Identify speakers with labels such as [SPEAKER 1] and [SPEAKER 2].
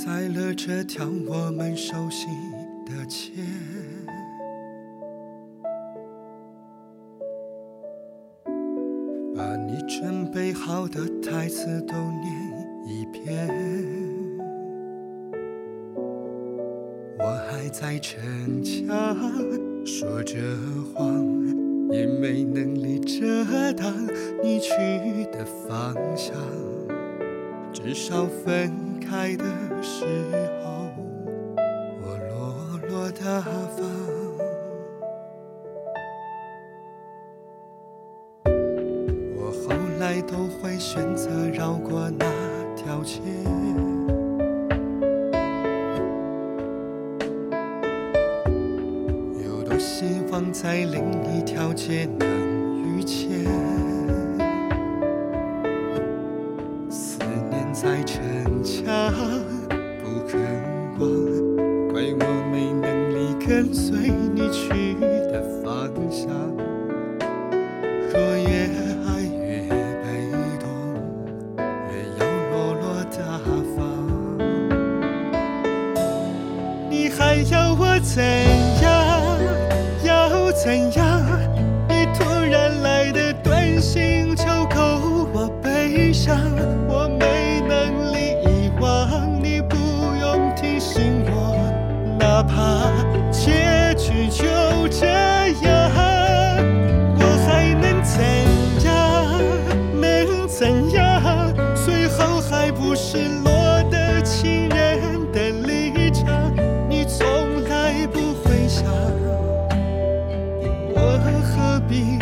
[SPEAKER 1] 在了这条我们熟悉的街，把你准备好的台词都念一遍。我还在逞强说着谎，也没能力遮挡你去的方向，至少分开的时候我落落大方。我后来都会选择绕过那条街，有多希望在另一条街能遇见，思念在逞强不肯忘，怪我没能力跟随你去的方向，若越爱越被动，越要落落大方。你还要我怎样？要怎样？你突然来的短信就够我悲伤，我没能力遗忘，你不用提醒我，哪怕结局就这样，我还能怎样？能怎样？最后还不是落得情人的立场，你从来不会想，我何必